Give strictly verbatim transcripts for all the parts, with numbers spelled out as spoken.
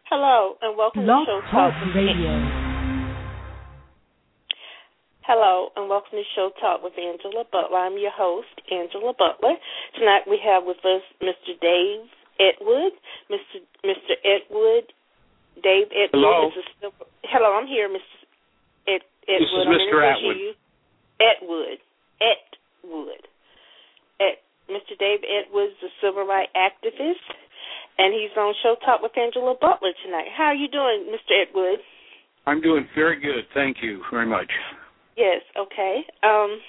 Hello, and welcome Blog to Show Talk Talk. Radio. Hello, and welcome to Show Talk with Angela Butler. I'm your host, Angela Butler. Tonight we have with us Mister Dave Edwood. Mister Mister Edwood, Dave Edwood. Hello. Is a civil, hello, I'm here, Mister Ed, Edwood. This is I'm Mister Atwood. You. Edwood. Edwood. Ed, Mister Dave Edwood is a civil rights activist, and he's on Show Talk with Angela Butler tonight. How are you doing, Mister Edwood? I'm doing very good. Thank you very much. Yes, okay. Um,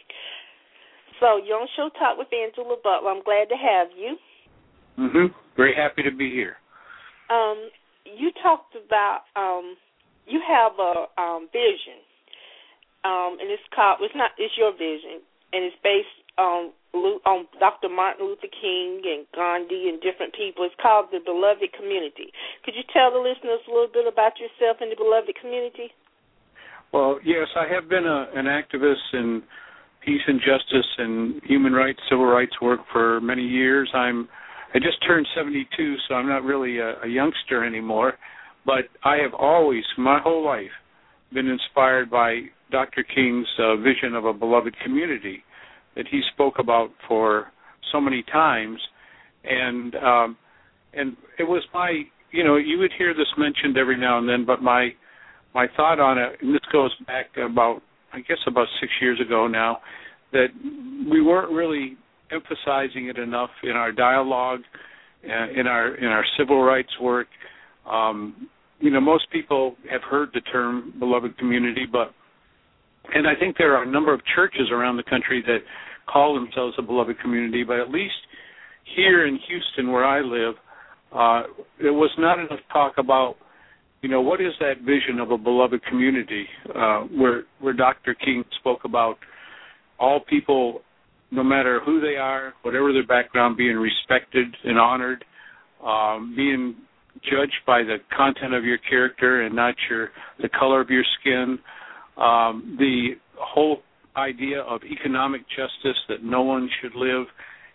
so you're on Show Talk with Angela Butler. I'm glad to have you. Mm-hmm. Very happy to be here. Um, you talked about, um, you have a um, vision, um, and it's called, it's not, it's your vision, and it's based on on Doctor Martin Luther King and Gandhi and different people. It's called the Beloved Community. Could you tell the listeners a little bit about yourself and the Beloved Community? Well, yes, I have been a, an activist in peace and justice and human rights, civil rights work for many years. I'm I just turned seventy-two, so I'm not really a, a youngster anymore. But I have always, my whole life, been inspired by Doctor King's uh, vision of a beloved community that he spoke about for so many times, and um, and it was my, you know, you would hear this mentioned every now and then, but my my thought on it, and this goes back about, I guess about six years ago now, that we weren't really emphasizing it enough in our dialogue, uh, in our in our civil rights work. Um, you know, most people have heard the term beloved community, but and I think there are a number of churches around the country that call themselves a beloved community, but at least here in Houston where I live, uh, there was not enough talk about, you know, what is that vision of a beloved community, uh, where where Doctor King spoke about all people, no matter who they are, whatever their background, being respected and honored, um, being judged by the content of your character and not your the color of your skin. Um, the whole idea of economic justice, that no one should live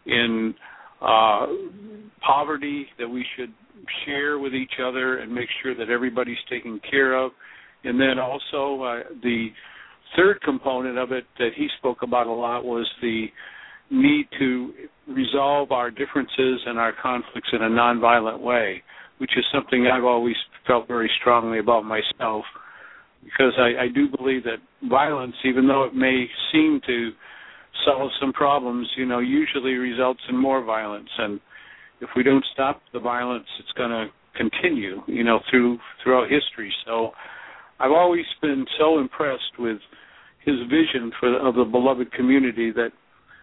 in uh, poverty, that we should share with each other and make sure that everybody's taken care of. And then also uh, the third component of it that he spoke about a lot was the need to resolve our differences and our conflicts in a nonviolent way, which is something I've always felt very strongly about myself. Because I, I do believe that violence, even though it may seem to solve some problems, you know, usually results in more violence. And if we don't stop the violence, it's going to continue, you know, through throughout history. So I've always been so impressed with his vision for of the beloved community that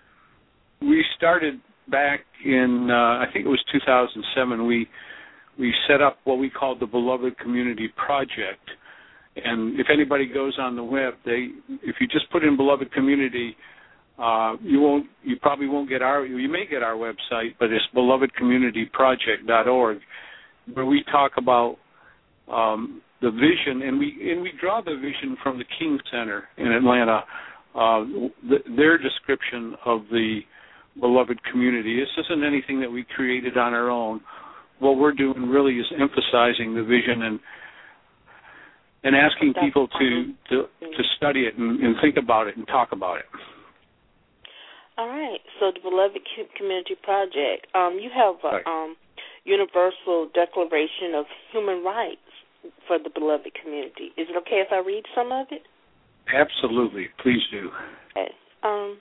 we started back in, uh, I think it was two thousand seven, we we set up what we called the Beloved Community Project. And if anybody goes on the web, they if you just put in Beloved Community, uh, you won't you probably won't get our you may get our website, but it's beloved community project dot org, where we talk about um, the vision, and we and we draw the vision from the King Center in Atlanta, uh, the, their description of the beloved community. This isn't anything that we created on our own. What we're doing really is emphasizing the vision and and asking people to, to, to study it and, and think about it and talk about it. All right. So the Beloved Community Project, um, you have a right. um, universal declaration of human rights for the Beloved Community. Is it okay if I read some of it? Absolutely. Please do. Okay. Um,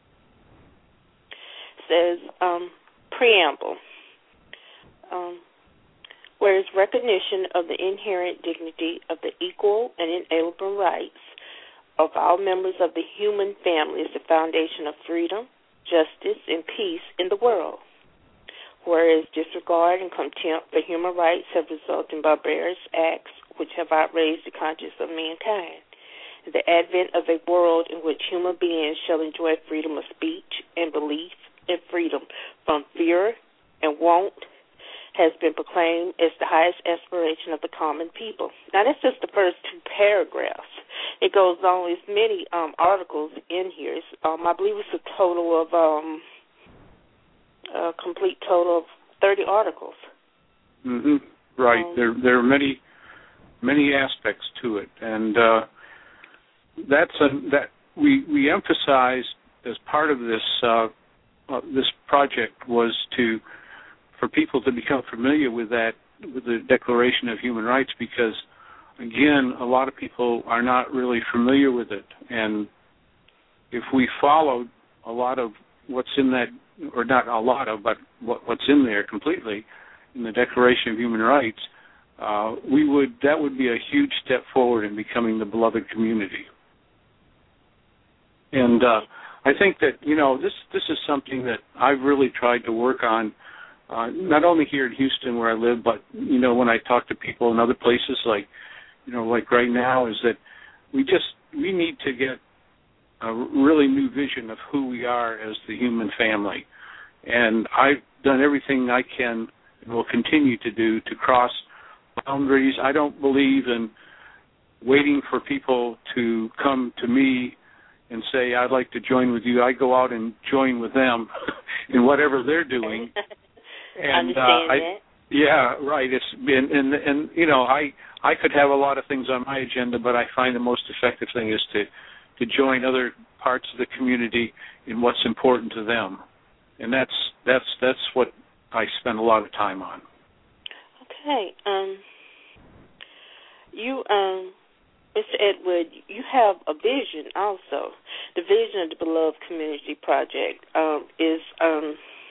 it says, um, preamble. Um, Whereas recognition of the inherent dignity of the equal and inalienable rights of all members of the human family is the foundation of freedom, justice, and peace in the world. Whereas disregard and contempt for human rights have resulted in barbarous acts which have outraged the conscience of mankind. The advent of a world in which human beings shall enjoy freedom of speech and belief and freedom from fear and want has been proclaimed as the highest aspiration of the common people. Now, that's just the first two paragraphs. It goes on. There's many um, articles in here. It's, um, I believe it's a total of, um, a complete total of thirty articles. Mm-hmm. right. Um, there there are many many aspects to it, and uh, that's a, that we we emphasized as part of this uh, uh, this project was to for people to become familiar with that with the Declaration of Human Rights, because again, a lot of people are not really familiar with it, and if we followed a lot of what's in that, or not a lot of, but what, what's in there completely in the Declaration of Human Rights, uh, we would that would be a huge step forward in becoming the beloved community. And uh, I think that you know this this is something that I've really tried to work on, uh, not only here in Houston where I live, but you know when I talk to people in other places, like you know like right now, is that we just we need to get a really new vision of who we are as the human family. And I've done everything I can and will continue to do to cross boundaries. I don't believe in waiting for people to come to me and say, I'd like to join with you. I go out and join with them in whatever they're doing. And Understand uh, I, that. Yeah, right. It's been, and, and, you know, I, I could have a lot of things on my agenda, but I find the most effective thing is to to join other parts of the community in what's important to them, and that's that's that's what I spend a lot of time on. Okay, um, you, um, Mister Edward, you have a vision also. The vision of the Beloved Community Project um, is, um,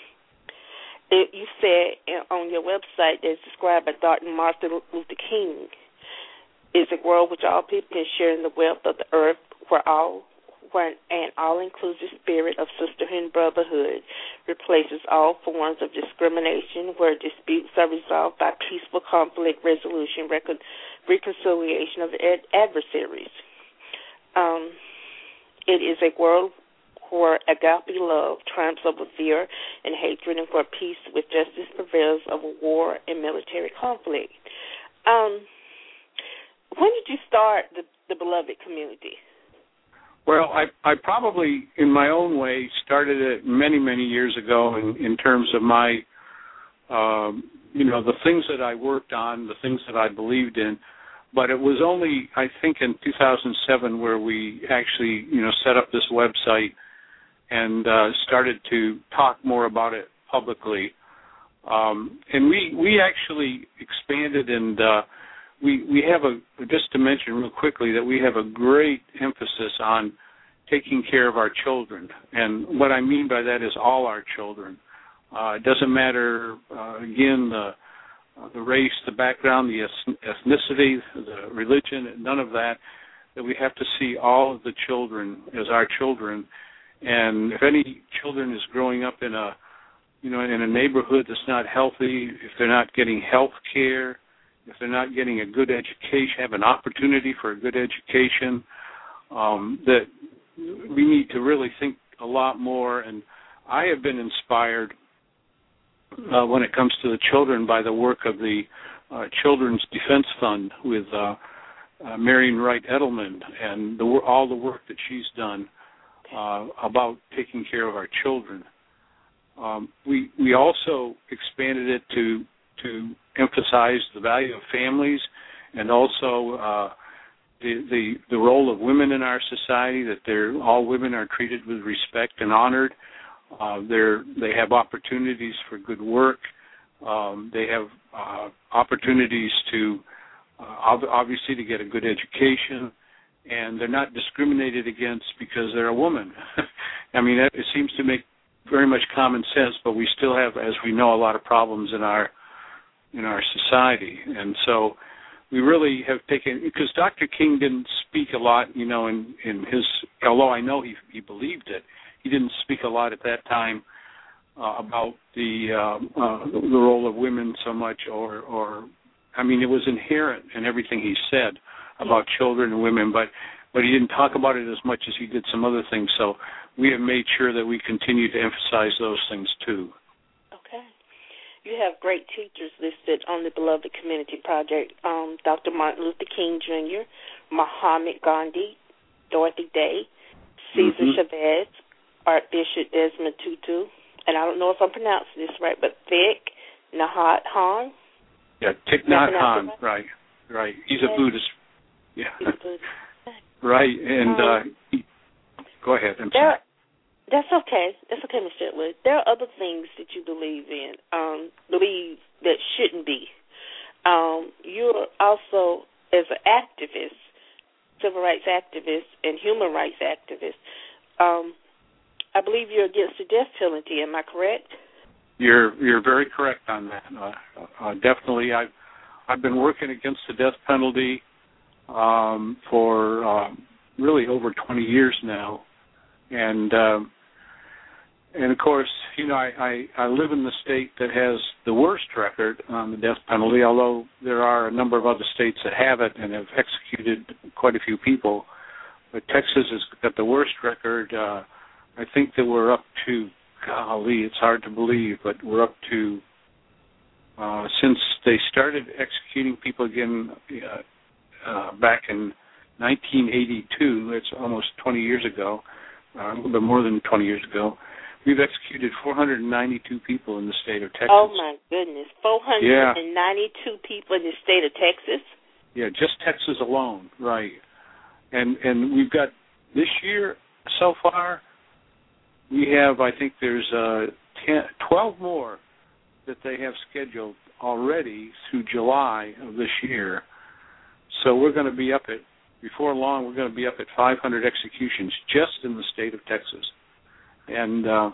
it, you said on your website that's described by Doctor Martin Luther King, is a world which all people can share in the wealth of the earth, where all where an all-inclusive spirit of sisterhood and brotherhood replaces all forms of discrimination, where disputes are resolved by peaceful conflict resolution, recon- reconciliation of ad- adversaries. Um, it is a world where agape love triumphs over fear and hatred, and where peace with justice prevails over war and military conflict. Um, when did you start the, the Beloved Community? Well, I, I probably, in my own way, started it many, many years ago in, in terms of my, um, you know, the things that I worked on, the things that I believed in. But it was only, I think, in two thousand seven where we actually, you know, set up this website and uh, started to talk more about it publicly. Um, and we we actually expanded and uh, we we have a, just to mention real quickly that we have a great emphasis on taking care of our children. And what I mean by that is all our children. Uh, it doesn't matter, uh, again, the, uh, the race, the background, the ethnicity, the religion, none of that, that we have to see all of the children as our children. And if any children is growing up in a, you know, in a neighborhood that's not healthy, if they're not getting health care, if they're not getting a good education, have an opportunity for a good education, um, that we need to really think a lot more. And I have been inspired uh, when it comes to the children by the work of the uh, Children's Defense Fund with uh, uh, Marian Wright Edelman and the, all the work that she's done uh, about taking care of our children. Um, we we also expanded it to to emphasize the value of families and also uh, the, the the role of women in our society, that they're, all women are treated with respect and honored. Uh, they're, they have opportunities for good work. Um, they have uh, opportunities to, uh, obviously, to get a good education, and they're not discriminated against because they're a woman. I mean, it, it seems to make very much common sense, but we still have, as we know, a lot of problems in our in our society. And so we really have taken, because Doctor King didn't speak a lot, you know, in, in his, although I know he, he believed it, he didn't speak a lot at that time uh, about the uh, uh, the role of women so much, or, or, I mean, it was inherent in everything he said about children and women, but, but he didn't talk about it as much as he did some other things. So we have made sure that we continue to emphasize those things too. Okay. You have great teachers listed on the Beloved Community Project. Um, Doctor Martin Luther King Junior, Muhammad Gandhi, Dorothy Day, Cesar mm-hmm. Chavez, Archbishop Desmond Tutu, and I don't know if I'm pronouncing this right, but Thich Nhat Hanh, Yeah, Thich Nhat Hanh, right, right. He's yes. a Buddhist. Yeah. He's a Buddhist. Right, and um, uh, he, go ahead. I'm there, sorry. That's okay. That's okay, Mister Atwood. There are other things that you believe in, um, believe that shouldn't be. Um, you're also, as an activist, civil rights activist and human rights activist, um, I believe you're against the death penalty. Am I correct? You're you're very correct on that. Uh, uh, definitely, I've I've been working against the death penalty um, for um, really over twenty years now, and um, and of course, you know, I, I I live in the state that has the worst record on the death penalty. Although there are a number of other states that have it and have executed quite a few people, but Texas has got the worst record. Uh, I think that we're up to, golly, it's hard to believe, but we're up to, uh, since they started executing people again uh, uh, back in nineteen eighty-two, it's almost twenty years ago, uh, a little bit more than twenty years ago, we've executed four hundred ninety-two people in the state of Texas. Oh, my goodness. four hundred ninety-two yeah. people in the state of Texas? Yeah, just Texas alone, right. And and we've got, this year so far, we have, I think there's uh, ten, twelve more that they have scheduled already through July of this year. So we're going to be up at, before long, we're going to be up at five hundred executions just in the state of Texas. And uh,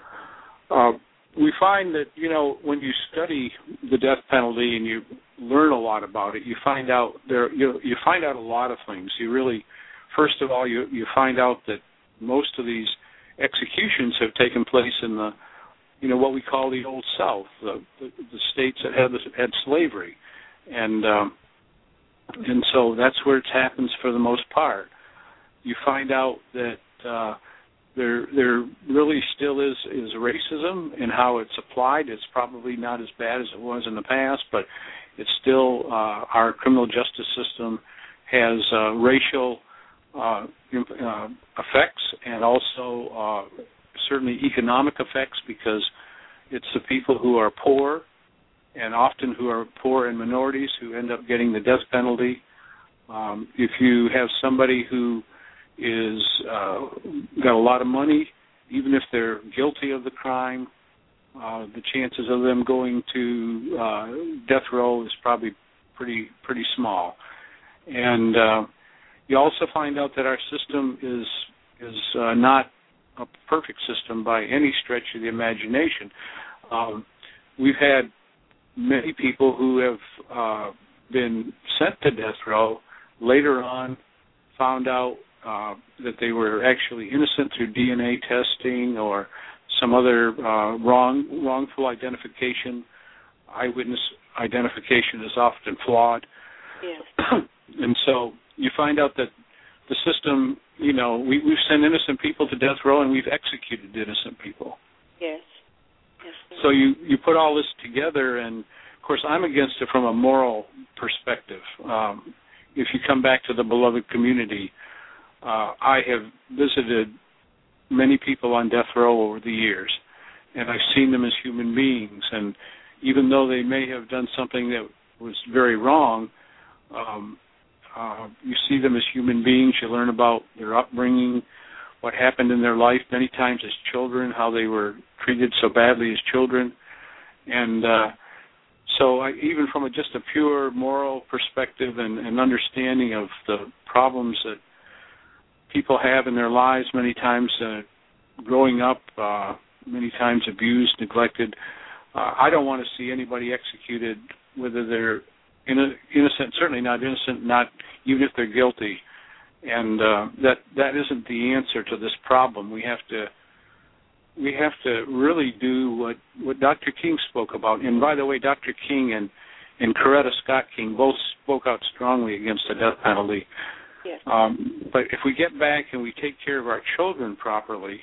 uh, we find that, you know, when you study the death penalty and you learn a lot about it, you find out there, you, you find out a lot of things. You really, first of all, you, you find out that most of these executions have taken place in the, you know, what we call the Old South, the, the, the states that had had slavery, and um, and so that's where it happens for the most part. You find out that uh, there there really still is is racism and how it's applied. It's probably not as bad as it was in the past, but it's still uh, our criminal justice system has uh, racial Uh, uh, effects and also uh, certainly economic effects, because it's the people who are poor and often who are poor and minorities who end up getting the death penalty. Um, if you have somebody who is uh, got a lot of money, even if they're guilty of the crime, uh, the chances of them going to uh, death row is probably pretty pretty small. And uh, you also find out that our system is is uh, not a perfect system by any stretch of the imagination. Um, we've had many people who have uh, been sent to death row, later on found out uh, that they were actually innocent through D N A testing or some other uh, wrong wrongful identification. Eyewitness identification is often flawed. Yes. And so you find out that the system, you know, we, we've sent innocent people to death row and we've executed innocent people. Yes. Yes. So you, you put all this together, and, of course, I'm against it from a moral perspective. Um, if you come back to the beloved community, uh, I have visited many people on death row over the years, and I've seen them as human beings. And even though they may have done something that was very wrong, um, Uh, you see them as human beings. You learn about their upbringing, what happened in their life many times as children, how they were treated so badly as children. And uh, so I, even from a, just a pure moral perspective and, and understanding of the problems that people have in their lives, many times uh, growing up, uh, many times abused, neglected, uh, I don't want to see anybody executed, whether they're innocent, certainly not innocent, not even if they're guilty, and uh, that that isn't the answer to this problem. We have to we have to really do what, what Doctor King spoke about. And by the way, Doctor King and and Coretta Scott King both spoke out strongly against the death penalty. Yes. Um, but if we get back and we take care of our children properly,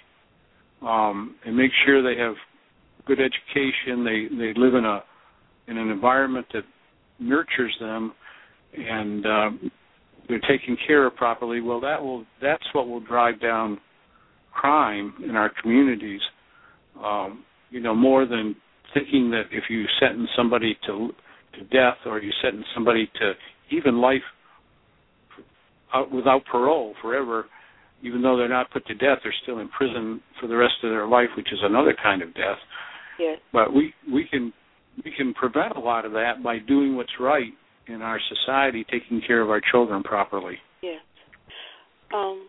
um, and make sure they have good education, they they live in a in an environment that nurtures them, and um, they're taken care of properly, well, that will that's what will drive down crime in our communities. Um, you know, more than thinking that if you sentence somebody to to death, or you sentence somebody to even life out without parole forever, even though they're not put to death, they're still in prison for the rest of their life, which is another kind of death. Yes. But we, we can we can prevent a lot of that by doing what's right in our society, taking care of our children properly. Yes. Um,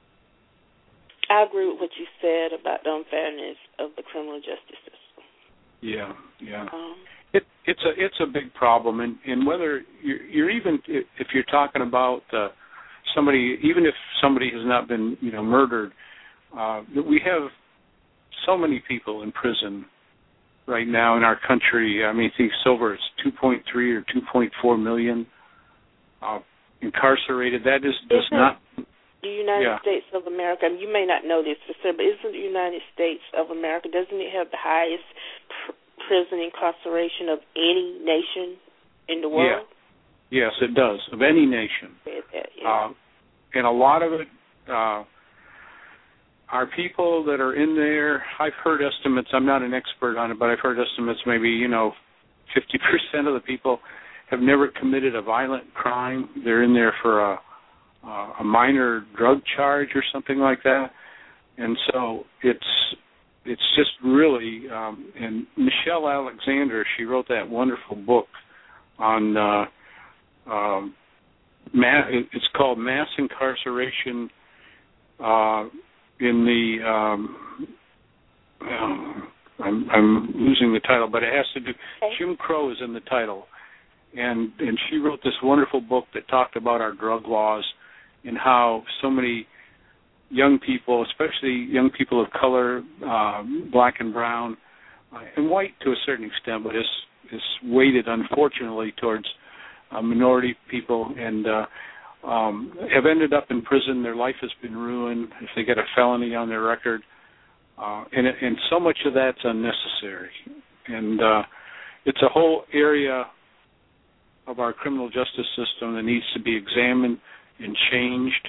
I agree with what you said about the unfairness of the criminal justice system. Yeah, yeah. Um, it, it's a it's a big problem, and, and whether you're, you're even if you're talking about uh, somebody, even if somebody has not been you know murdered, uh, we have so many people in prison right now in our country. I mean, I think Silver is two point three or two point four million uh, incarcerated. That is does Isn't not. The United Yeah. States of America, I mean, you may not know this for sure, but isn't the United States of America, doesn't it have the highest pr- prison incarceration of any nation in the world? Yeah. Yes, it does, of any nation. Yeah, yeah. Uh, and a lot of it uh, are people that are in there. I've heard estimates, I'm not an expert on it, but I've heard estimates maybe, you know, fifty percent of the people have never committed a violent crime. They're in there for a Uh, a minor drug charge or something like that, and so it's it's just really. Um, and Michelle Alexander, she wrote that wonderful book on. Uh, um, mass, it's called Mass Incarceration uh, in the. Um, um, I'm, I'm losing the title, but it has to do. Okay. Jim Crow is in the title, and and she wrote this wonderful book that talked about our drug laws. And how so many young people, especially young people of color, uh, black and brown, uh, and white to a certain extent, but is is weighted unfortunately towards uh, minority people, and uh, um, have ended up in prison. Their life has been ruined if they get a felony on their record, uh, and and so much of that's unnecessary. And uh, it's a whole area of our criminal justice system that needs to be examined and changed,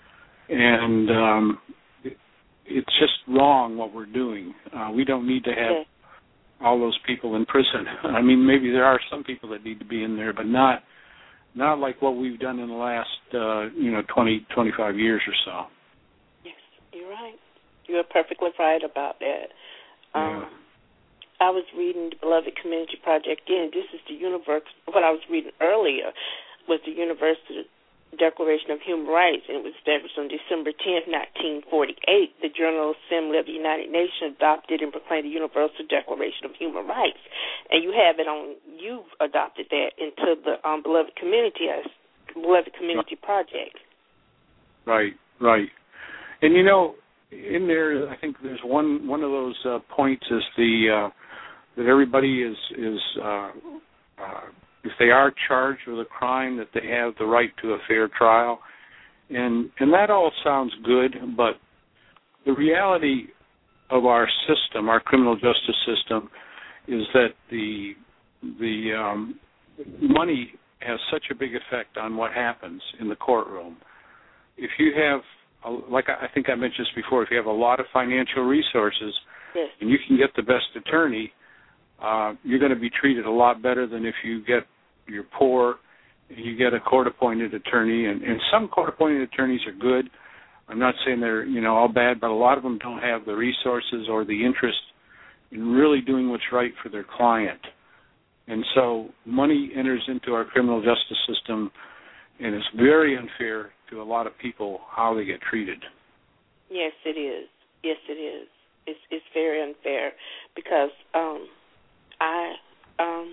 and um, it, it's just wrong what we're doing. Uh, we don't need to have okay. all those people in prison. I mean, maybe there are some people that need to be in there, but not not like what we've done in the last, uh, you know, twenty, twenty-five years or so. Yes, you're right. You're perfectly right about that. Um, Yeah. I was reading the Beloved Community Project. Again, this is the universe. What I was reading earlier was the Universal Declaration of Human Rights, and it was established on December tenth, nineteen forty-eight. The General Assembly of the United Nations adopted and proclaimed the Universal Declaration of Human Rights. And you have it on, you've adopted that into the um, Beloved Community, uh, Beloved Community Project. Right, right. And, you know, in there, I think there's one one of those uh, points is the uh, that everybody is, is uh, uh, if they are charged with a crime, that they have the right to a fair trial. And and that all sounds good, but the reality of our system, our criminal justice system, is that the the um, money has such a big effect on what happens in the courtroom. If you have, a, like I think I mentioned this before, if you have a lot of financial resources, yes. and you can get the best attorney, uh, you're going to be treated a lot better than if you get you're poor, you get a court-appointed attorney, and, and some court-appointed attorneys are good. I'm not saying they're, you know, all bad, but a lot of them don't have the resources or the interest in really doing what's right for their client. And so money enters into our criminal justice system, and it's very unfair to a lot of people how they get treated. Yes, it is. Yes, it is. It's it's very unfair because um, I um,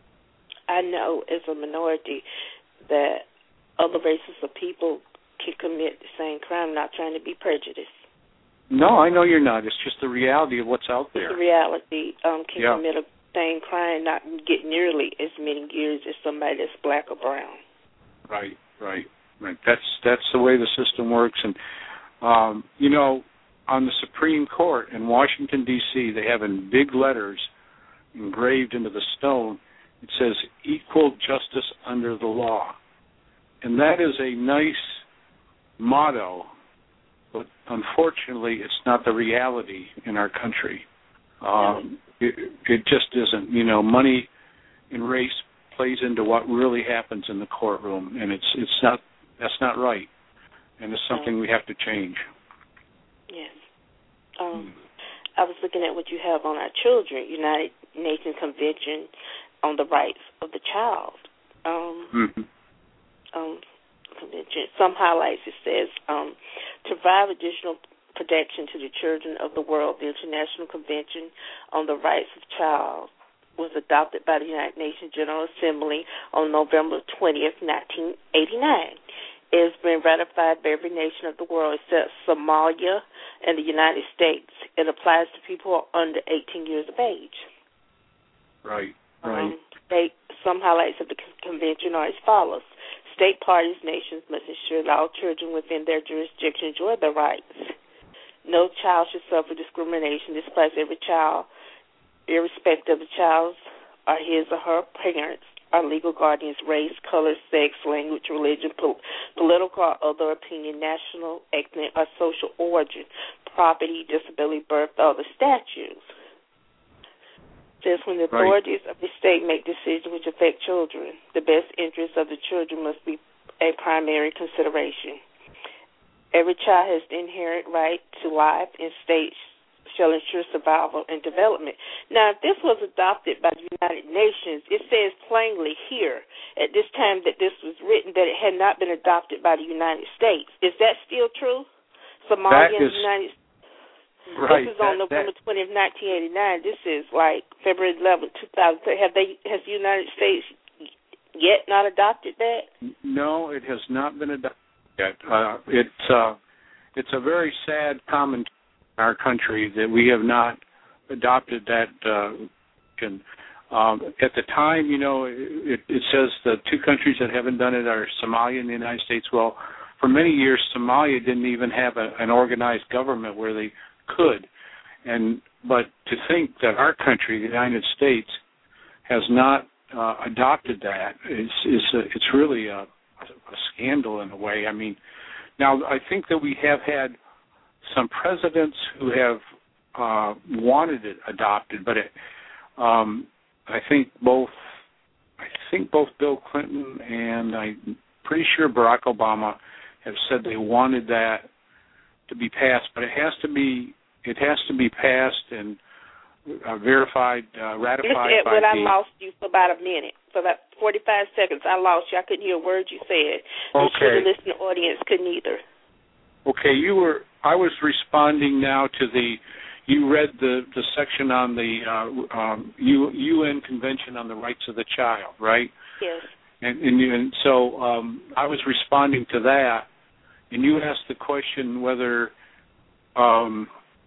I know as a minority that other races of people can commit the same crime, not trying to be prejudiced. No, I know you're not. It's just the reality of what's out there. It's the reality. Um, can yeah. commit a same crime, not get nearly as many years as somebody that's black or brown. Right, right, right. That's that's the way the system works. And um, you know, on the Supreme Court in Washington, D C, they have in big letters engraved into the stone, it says equal justice under the law. And that is a nice motto, but unfortunately it's not the reality in our country. Um, it, it just isn't. You know, money and race plays into what really happens in the courtroom, and it's it's not that's not right, and it's something we have to change. Yes. Um, I was looking at what you have on our children, United Nations Convention on the Rights of the Child. Um, mm-hmm. um, convention. Some highlights, it says, um, to provide additional protection to the children of the world, the International Convention on the Rights of the Child was adopted by the United Nations General Assembly on November twentieth, nineteen eighty-nine. It has been ratified by every nation of the world except Somalia and the United States. It applies to people who are under eighteen years of age. Right, right. Um, state, some highlights of the convention are as follows. State parties, nations must ensure that all children within their jurisdiction enjoy their rights. No child should suffer discrimination. This applies to every child, irrespective of the child's or his or her parents, our legal guardians, race, color, sex, language, religion, po- political or other opinion, national, ethnic, or social origin, property, disability, birth, or other statutes. Says when the authorities right. of the state make decisions which affect children, the best interests of the children must be a primary consideration. Every child has the inherent right to life, and states shall ensure survival and development. Now, if this was adopted by the United Nations, it says plainly here at this time that this was written that it had not been adopted by the United States. Is that still true? Somalia and the United States. Right. This is on that, November that, twentieth, nineteen eighty-nine. This is like February eleventh, two thousand three. Have they? Has the United States yet not adopted that? No, it has not been adopted yet. Uh, it's uh, it's a very sad comment in our country that we have not adopted that. Uh, and, um, at the time, you know, it, it says the two countries that haven't done it are Somalia and the United States. Well, for many years, Somalia didn't even have a, an organized government where they could, and but to think that our country, the United States, has not uh, adopted that is is a, it's really a, a scandal in a way. I mean, now I think that we have had some presidents who have uh, wanted it adopted, but it, um, I think both I think both Bill Clinton and I'm pretty sure Barack Obama have said they wanted that to be passed, but it has to be it has to be passed and uh, verified, uh, ratified Mister by Edward, the. I lost you for about a minute, for about forty-five seconds. I lost you. I couldn't hear a word you said. I'm Okay. sure the listening audience couldn't either. Okay, you were. I was responding now to the. You read the, the section on the uh, um, U N Convention on the Rights of the Child, right? Yes. And, and, you, and so um, I was responding to that, and you asked the question whether um,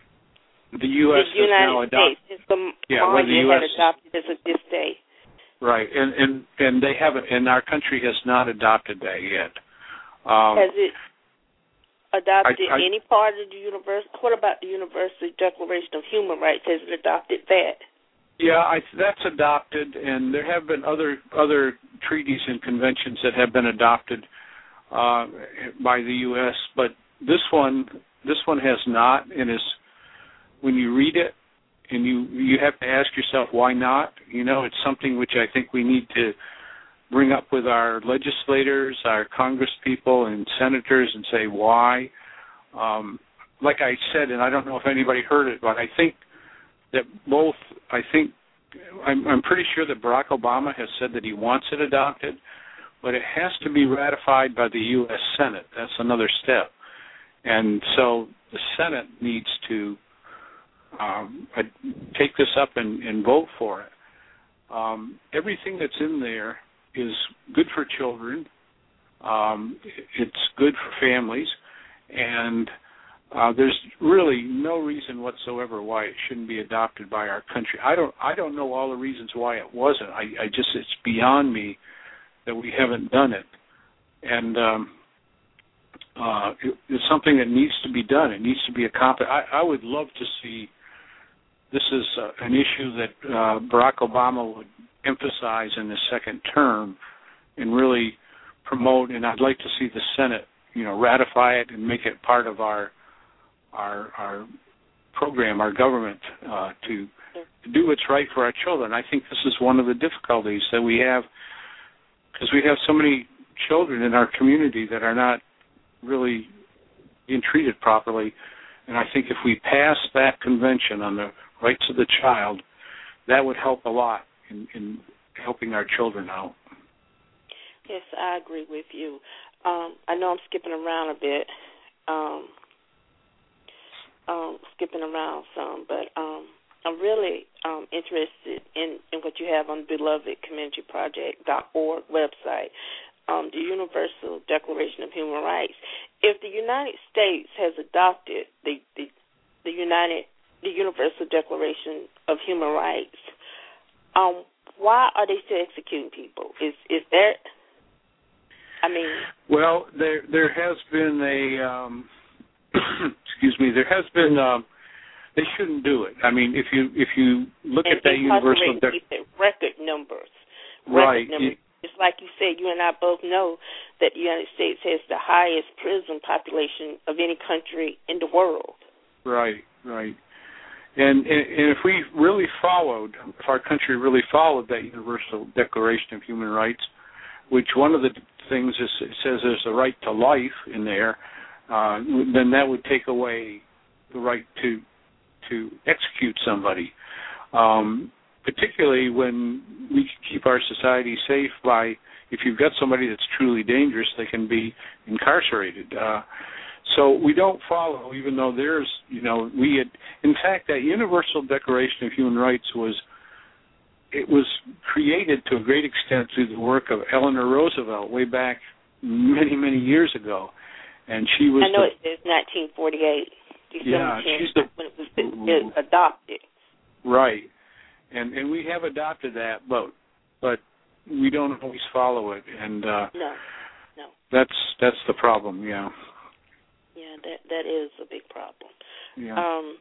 the U S the has now adopted. States, the yeah, whether the U S had adopted as of this day. Right, and and and they haven't, and our country has not adopted that yet. Um, has it adopted I, I, any part of the universal? What about the Universal Declaration of Human Rights? Has it adopted that? Yeah, I, that's adopted, and there have been other other treaties and conventions that have been adopted uh, by the U S, but this one this one has not, and is when you read it, and you you have to ask yourself why not. You know, it's something which I think we need to bring up with our legislators, our congresspeople, and senators, and say why. Um, like I said, and I don't know if anybody heard it, but I think that both. I think I'm, I'm pretty sure that Barack Obama has said that he wants it adopted, but it has to be ratified by the U S Senate. That's another step, and so the Senate needs to Um, I take this up and, and vote for it. Um, everything that's in there is good for children. Um, it's good for families, and uh, there's really no reason whatsoever why it shouldn't be adopted by our country. I don't. I don't know all the reasons why it wasn't. I, I just. It's beyond me that we haven't done it, and um, uh, it, it's something that needs to be done. It needs to be accomplished. I, I would love to see. This is uh, an issue that uh, Barack Obama would emphasize in his second term and really promote, and I'd like to see the Senate, you know, ratify it and make it part of our our, our program, our government, uh, to, to do what's right for our children. I think this is one of the difficulties that we have because we have so many children in our community that are not really being treated properly. And I think if we pass that convention on the rights of the child, that would help a lot in, in helping our children out. Yes, I agree with you. Um, I know I'm skipping around a bit, um, um, skipping around some, but um, I'm really um, interested in, in what you have on the beloved community project dot org website, um, the Universal Declaration of Human Rights. If the United States has adopted the, the, the United the Universal Declaration of Human Rights, um, why are they still executing people? Is is there? I mean, well, there there has been a um, excuse me. There has been. Um, they shouldn't do it. I mean, if you if you look and at that universal declaration, record numbers, record right? numbers. It, It's like you said. You and I both know that the United States has the highest prison population of any country in the world. Right, right. And, and and if we really followed, if our country really followed that Universal Declaration of Human Rights, which one of the things is, it says there's a right to life in there, uh, then that would take away the right to to execute somebody, um, particularly when we can keep our society safe by, if you've got somebody that's truly dangerous, they can be incarcerated. Uh, so we don't follow, even though there's, you know, we had, in fact, that Universal Declaration of Human Rights was, it was created to a great extent through the work of Eleanor Roosevelt way back many, many years ago. And she was I know the, it says nineteen forty-eight, December yeah, tenth, she's the, when it was adopted. Right. And and we have adopted that, but but we don't always follow it, and uh, no, no. That's that's the problem, yeah. Yeah, that that is a big problem. Yeah. Um,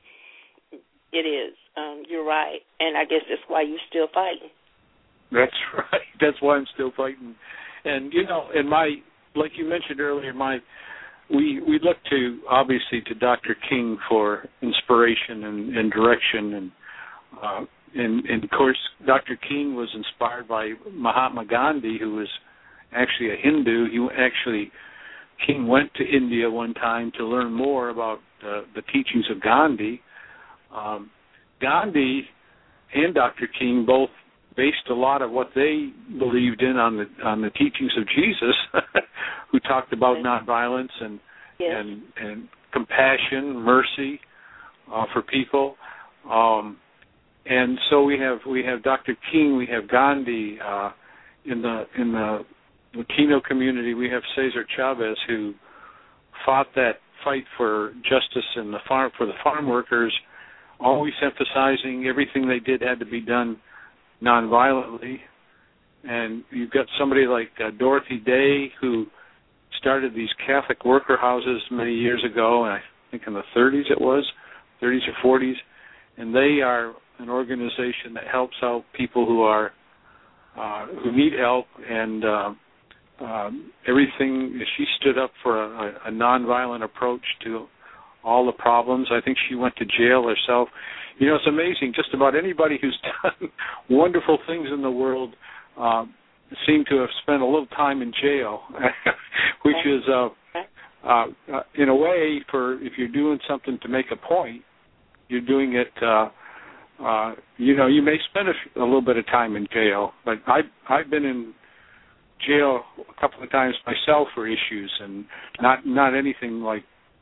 it is. Um, you're right, and I guess that's why you're still fighting. That's right. That's why I'm still fighting. And you know, and my, like you mentioned earlier, my we we look to obviously to Doctor King for inspiration and, and direction, and uh, and and of course Doctor King was inspired by Mahatma Gandhi, who was actually a Hindu. He actually King went to India one time to learn more about uh, the teachings of Gandhi. Um, Gandhi and Doctor King both based a lot of what they believed in on the on the teachings of Jesus, who talked about nonviolence and yes. and and compassion, mercy uh, for people. Um, and so we have we have Doctor King, we have Gandhi uh, in the in the Latino community. We have Cesar Chavez, who fought that fight for justice in the farm for the farm workers, always emphasizing everything they did had to be done nonviolently. And you've got somebody like uh, Dorothy Day, who started these Catholic worker houses many years ago, and I think in the thirties it was, thirties or forties, and they are an organization that helps out people who are uh, who need help, and uh, um, everything. She stood up for a, a nonviolent approach to all the problems. I think she went to jail herself. You know, it's amazing. Just about anybody who's done wonderful things in the world uh, seem to have spent a little time in jail, which is, uh, uh, uh, in a way, for if you're doing something to make a point, you're doing it. Uh, uh, you know, you may spend a, a little bit of time in jail, but I, I've been in jail a couple of times myself for issues, and not not anything like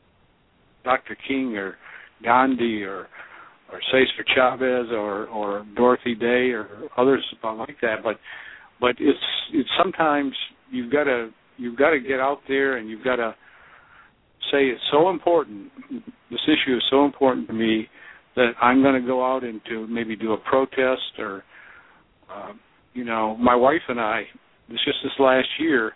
Doctor King or Gandhi or or Cesar Chavez or, or Dorothy Day or others like that, but but it's it's sometimes you've got to you've got to get out there and you've got to say it's so important. This issue is so important to me that I'm going to go out and to maybe do a protest or uh, you know, my wife and I. It's just this last year,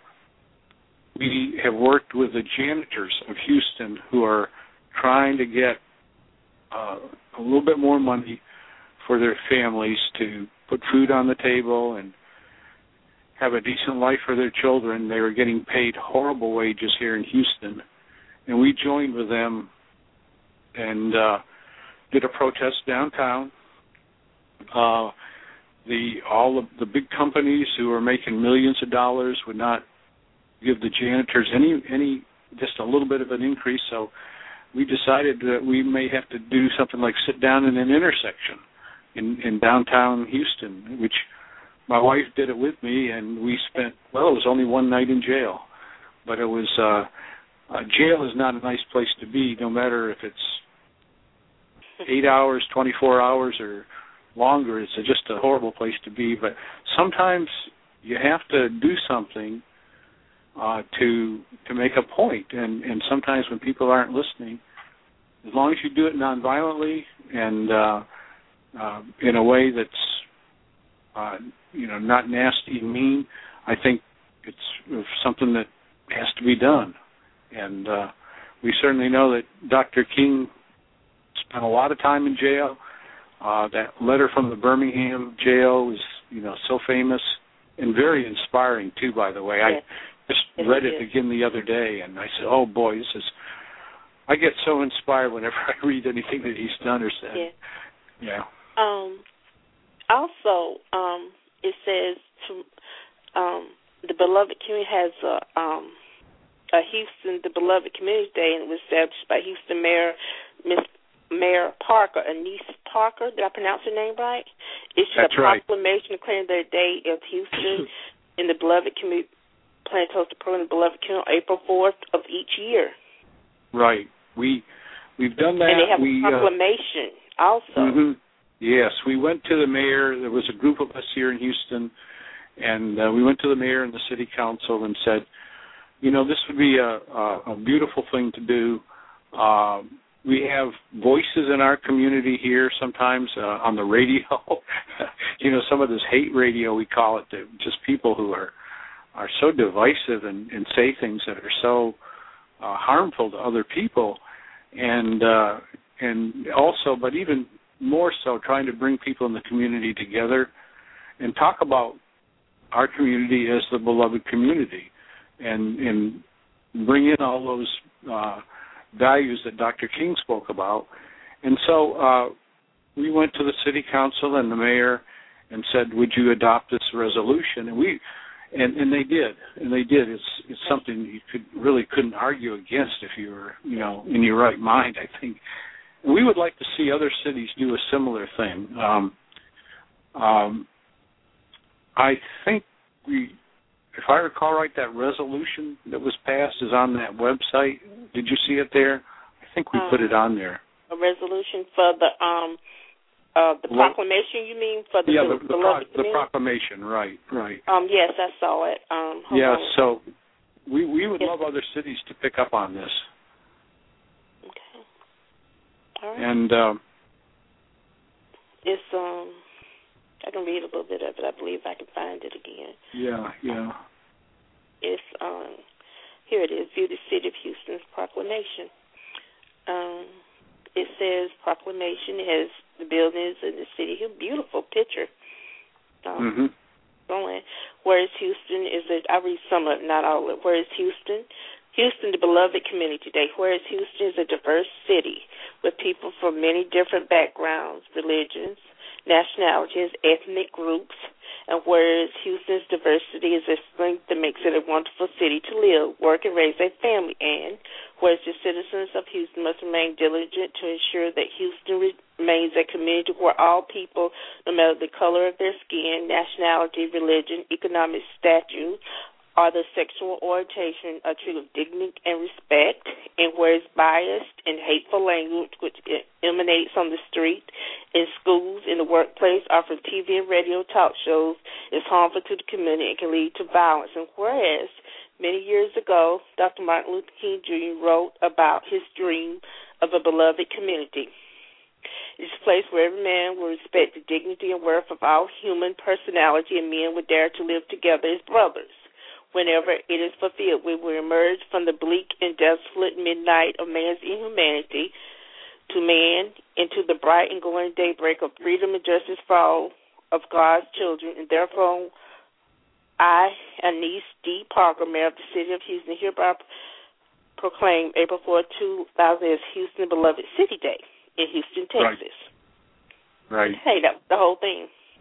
we have worked with the janitors of Houston who are trying to get uh, a little bit more money for their families to put food on the table and have a decent life for their children. They were getting paid horrible wages here in Houston, and we joined with them and uh, did a protest downtown. Uh, the all of the big companies who are making millions of dollars would not give the janitors any any just a little bit of an increase. So we decided that we may have to do something like sit down in an intersection in, in downtown Houston, which my wife did it with me, and we spent, well, it was only one night in jail. But it was, uh, uh, jail is not a nice place to be, no matter if it's eight hours, twenty-four hours, or longer. It's just a horrible place to be. But sometimes you have to do something Uh, to to make a point, and, and sometimes when people aren't listening, as long as you do it nonviolently and uh, uh, in a way that's uh, you know not nasty and mean, I think it's something that has to be done. And uh, we certainly know that Doctor King spent a lot of time in jail. Uh, that letter from the Birmingham jail is you know so famous and very inspiring too. By the way, yes. I. Just read it again the other day, and I said, "Oh boy, this is." I get so inspired whenever I read anything that he's done or said. Yeah. Yeah. Um. Also, um, it says to um, the Beloved Community has a um, a Houston the Beloved Community Day, and it was established by Houston Mayor Miss Mayor Parker, Anise Parker. Did I pronounce her name right? Issued That's a right. proclamation declaring the day of Houston in the Beloved Community. Plan to host a program, Beloved Community, on April fourth of each year. Right. We we've done that. And they have we, a proclamation uh, also. Mm-hmm. Yes, we went to the mayor. There was a group of us here in Houston, and uh, we went to the mayor and the city council and said, you know, this would be a, a, a beautiful thing to do. Uh, we have voices in our community here sometimes uh, on the radio. You know, some of this hate radio, we call it, just people who are are so divisive and, and say things that are so uh, harmful to other people, and uh, and also, but even more so, trying to bring people in the community together and talk about our community as the beloved community, and and bring in all those uh, values that Doctor King spoke about. And so uh, we went to the city council and the mayor and said, "Would you adopt this resolution?" And we. And, and they did, and they did. It's it's something you could really couldn't argue against if you were, you know, in your right mind, I think. And we would like to see other cities do a similar thing. Um, um, I think we, if I recall right, that resolution that was passed is on that website. Did you see it there? I think we um, put it on there. A resolution for the um. Uh, the proclamation, you mean, for the yeah, the, the, the, pro- the proclamation, right, right. Um, yes, I saw it. Um, yeah, on. so we we would yes. love other cities to pick up on this. Okay. All right. And um, it's um, I can read a little bit of it. I believe I can find it again. Yeah, yeah. It's um, here it is. View the City of Houston's proclamation. Um, it says proclamation has the buildings in the city. A beautiful picture. Um, mm-hmm. Whereas Houston is, a, I read some of it, not all of it. Whereas Houston, Houston, the beloved community today. Whereas Houston is a diverse city with people from many different backgrounds, religions, nationalities, ethnic groups. And whereas Houston's diversity is a strength that makes it a wonderful city to live, work, and raise a family. And whereas the citizens of Houston must remain diligent to ensure that Houston remains a community where all people, no matter the color of their skin, nationality, religion, economic status, or the sexual orientation, are treated with dignity and respect. And whereas biased and hateful language, which emanates on the street, in schools, in the workplace, or from T V and radio talk shows, is harmful to the community and can lead to violence. And whereas many years ago, Doctor Martin Luther King Junior wrote about his dream of a beloved community. It's a place where every man will respect the dignity and worth of all human personality, and men will dare to live together as brothers. Whenever it is fulfilled, we will emerge from the bleak and desolate midnight of man's inhumanity to man into the bright and glowing daybreak of freedom and justice for all of God's children. And therefore, I, Anise D. Parker, Mayor of the City of Houston, hereby proclaim April fourth, two thousand as Houston Beloved City Day in Houston, Texas. Right. Right. Hey, that was the whole thing.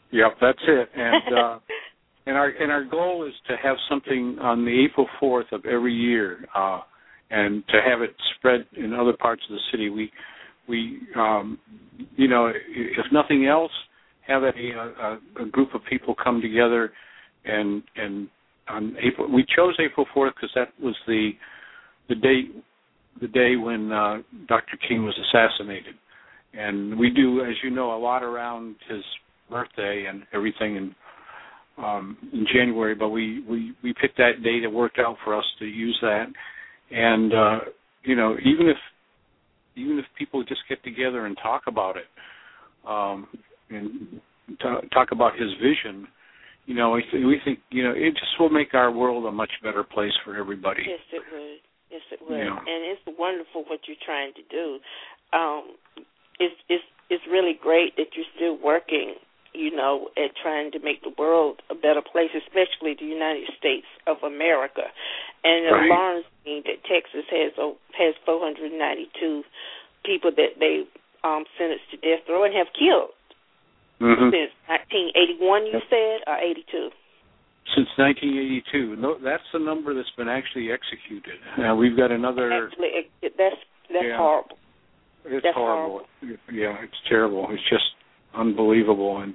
Yep, that's it. And uh, and our and our goal is to have something on the April fourth of every year, uh, and to have it spread in other parts of the city. We we um, you know, if nothing else, have a, a, a group of people come together, and and on April we chose April fourth because that was the the date the day when uh, Doctor King was assassinated, and we do, as you know, a lot around his birthday and everything in um, in January. But we, we, we picked that date. It worked out for us to use that, and uh, you know, even if even if people just get together and talk about it, um, and t- talk about his vision, you know, we, th- we think you know it just will make our world a much better place for everybody. Yes, it would. Yes, it would. Yeah. And it's wonderful what you're trying to do. Um, it's it's it's really great that you're still working, you know, at trying to make the world a better place, especially the United States of America. And it Right. alarms me that Texas has oh, has four hundred ninety-two people that they um, sentenced to death row and have killed Mm-hmm. since nineteen eighty-one. You said, or eighty-two? Since nineteen eighty-two. No, that's the number that's been actually executed. Now we've got another. Actually, it, that's that's yeah, horrible. It's that's horrible. horrible. Yeah, it's terrible. It's just unbelievable. And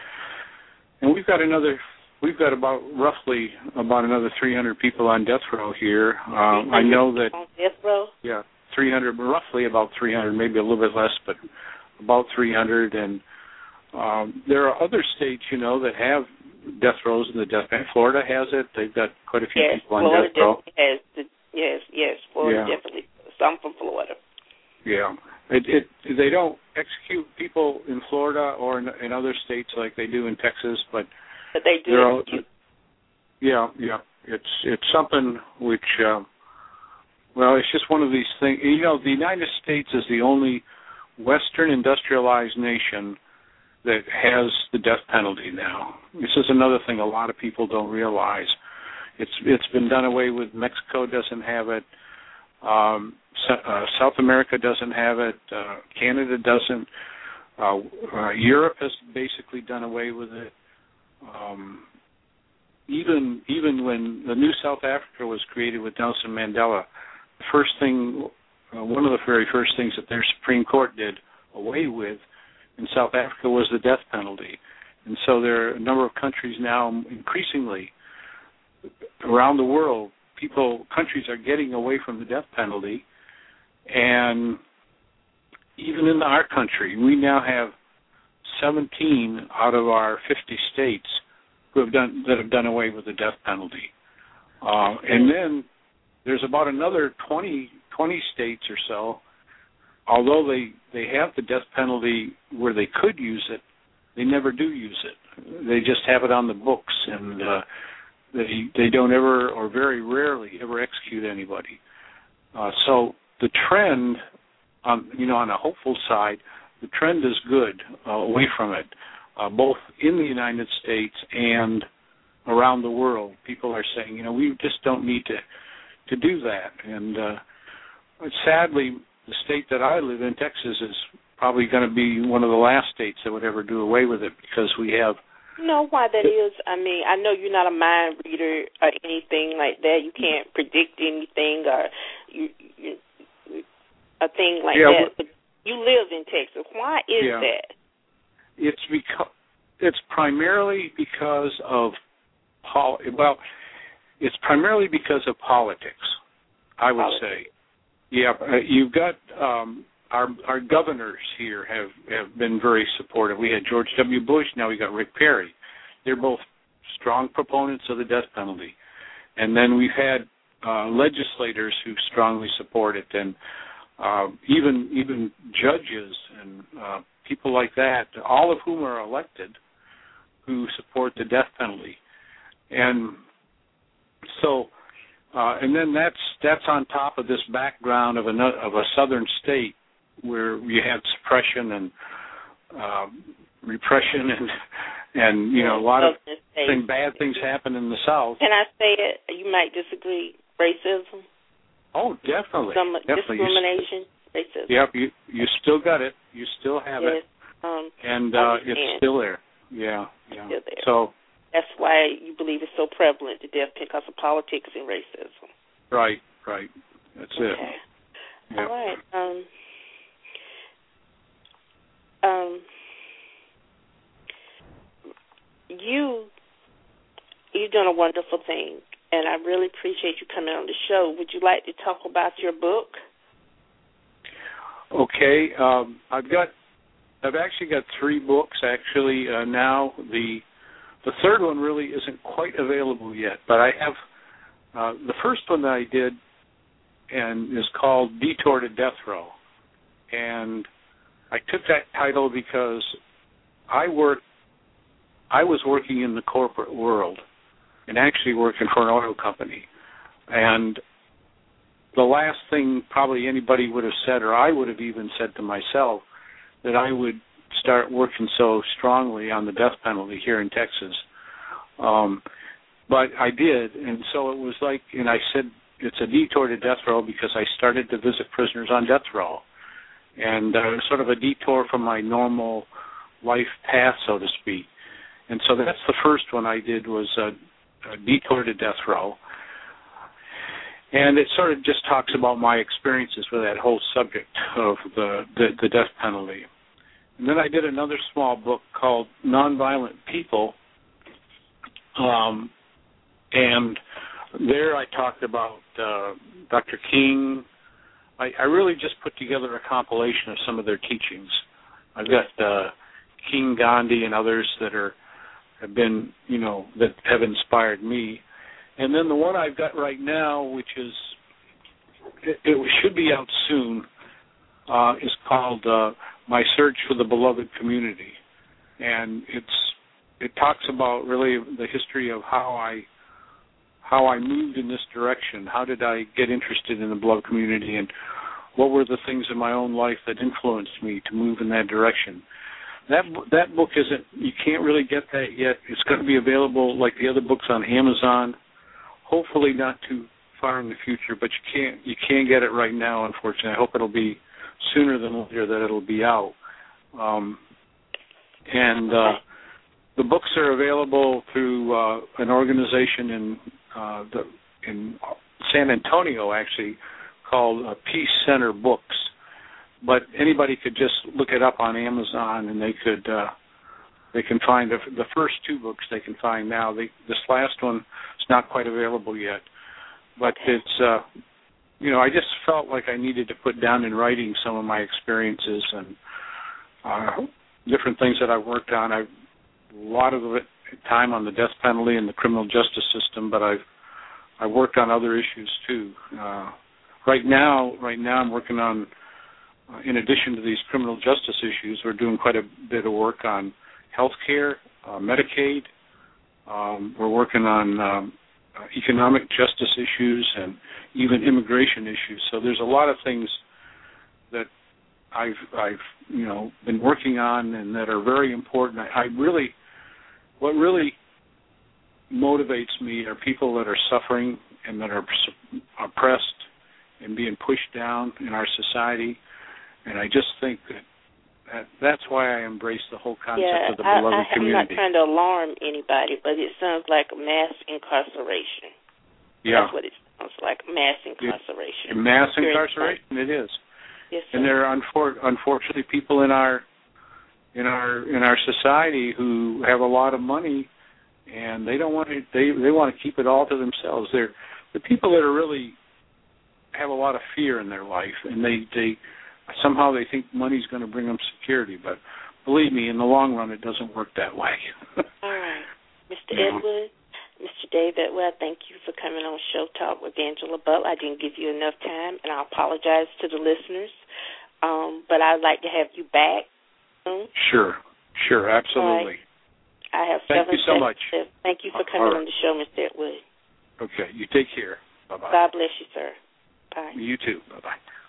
and we've got another. We've got about roughly about another three hundred people on death row here. Um, I know that. On death row. Yeah, three hundred, roughly about three hundred, maybe a little bit less, but about three hundred. And um, there are other states, you know, that have death rows in the death penalty. Florida has it. They've got quite a few yes, people on Florida death row. Has the, yes, yes, Florida yeah. definitely. Some from Florida. Yeah, it, it they don't execute people in Florida or in, in other states like they do in Texas, but but they do all, execute. Yeah, yeah, it's it's something which, um, well, it's just one of these things. You know, the United States is the only Western industrialized nation that has the death penalty now. This is another thing a lot of people don't realize. It's it's been done away with. Mexico doesn't have it. Um, uh, South America doesn't have it. Uh, Canada doesn't. Uh, uh, Europe has basically done away with it. Um, even even when the new South Africa was created with Nelson Mandela, the first thing, uh, one of the very first things that their Supreme Court did away with in South Africa was the death penalty. And so there are a number of countries now, increasingly around the world, people, countries are getting away from the death penalty. And even in our country, we now have seventeen out of our fifty states who have done that have done away with the death penalty. Uh, and then there's about another twenty, twenty states or so, although they, they have the death penalty where they could use it, they never do use it. They just have it on the books, and uh, they they don't ever, or very rarely, ever execute anybody. Uh, so the trend, on, you know, on a hopeful side, the trend is good uh, away from it, uh, both in the United States and around the world. People are saying, you know, we just don't need to to do that. And uh, sadly, the state that I live in, Texas, is probably going to be one of the last states that would ever do away with it, because we have. You know why that is? I mean, I know you're not a mind reader or anything like that. You can't predict anything or you, you, a thing like yeah, that. But you live in Texas. Why is yeah. that? It's because it's primarily because of pol- well, it's primarily because of politics, I would Politics. say. Yeah, uh, you've got um, our our governors here have, have been very supportive. We had George W. Bush, now we got Rick Perry. They're both strong proponents of the death penalty. And then we've had uh, legislators who strongly support it, and uh, even even judges and uh, people like that, all of whom are elected, who support the death penalty. And so, uh, and then that's that's on top of this background of a of a southern state where you had suppression and um, repression and and you know a lot of thing, bad things happen in the South. Can I say it? You might disagree. Racism. Oh, definitely. Some definitely. discrimination. Racism. Yep, you you still got it. You still have yes. it, um, and uh, it's still there. yeah, yeah. Still there. So that's why you believe it's so prevalent, the death penalty, because of politics and racism. Right, right. That's okay. it. Yep. All right. Um, um, you, you've done a wonderful thing, and I really appreciate you coming on the show. Would you like to talk about your book? Okay. Um, I've got, I've actually got three books actually uh, now. The the third one really isn't quite available yet, but I have uh, the first one that I did and is called Detour to Death Row, and I took that title because I worked, I was working in the corporate world and actually working for an oil company, and the last thing probably anybody would have said, or I would have even said to myself, that I would start working so strongly on the death penalty here in Texas. Um, but I did, and so it was like, and I said, it's a detour to death row because I started to visit prisoners on death row. And uh, sort of a detour from my normal life path, so to speak. And so that's the first one I did, was a, a detour to death row. And it sort of just talks about my experiences with that whole subject of the, the, the death penalty. And then I did another small book called Nonviolent People, um, and there I talked about uh, Doctor King. I, I really just put together a compilation of some of their teachings. I've got uh, King, Gandhi, and others that are have been, you know, that have inspired me. And then the one I've got right now, which is, it, it should be out soon, uh, is called uh, My Search for the Beloved Community. And it's it talks about really the history of how I how I moved in this direction. How did I get interested in the beloved community, and what were the things in my own life that influenced me to move in that direction? That that book isn't, you can't really get that yet. It's going to be available like the other books on Amazon. Hopefully not too far in the future, but you can't you can't get it right now, unfortunately. I hope it'll be sooner than later that it'll be out. Um, and uh, the books are available through uh, an organization in uh, the, in San Antonio, actually, called uh, Peace Center Books. But anybody could just look it up on Amazon, and they could uh, they can find the, the first two books they can find now. They, this last one is not quite available yet, but okay. it's uh, you know, I just felt like I needed to put down in writing some of my experiences and uh, different things that I worked on. I've a lot of it time on the death penalty and the criminal justice system, but I've I worked on other issues too. Uh, right now, right now I'm working on, uh, in addition to these criminal justice issues, we're doing quite a bit of work on health care, uh, Medicaid. Um, we're working on um, uh, economic justice issues and even immigration issues. So there's a lot of things that I've I've you know been working on and that are very important. I, I really, what really motivates me are people that are suffering and that are oppressed and being pushed down in our society. And I just think that, that that's why I embrace the whole concept yeah, of the I, beloved I, community. I'm not trying to alarm anybody, but it sounds like mass incarceration. Yeah. That's what it sounds like, mass incarceration. It, mass incarceration, it is. Yes, sir. And there are unfor- unfortunately people in our in our in our society who have a lot of money, and they don't want to. They they want to keep it all to themselves. They're the people that are really have a lot of fear in their life, and they they somehow they think money's going to bring them security. But believe me, in the long run, it doesn't work that way. All right, Mister Yeah. Edward, Mister David, well, thank you for coming on Show Talk with Angela Butler. I didn't give you enough time, and I apologize to the listeners. Um, but I'd like to have you back soon. Sure, sure, absolutely. Right. I have Thank seven you so much. left. Thank you for coming right. on the show, Mister Edward. Okay, you take care. Bye-bye. God bless you, sir. Bye. You too. Bye-bye.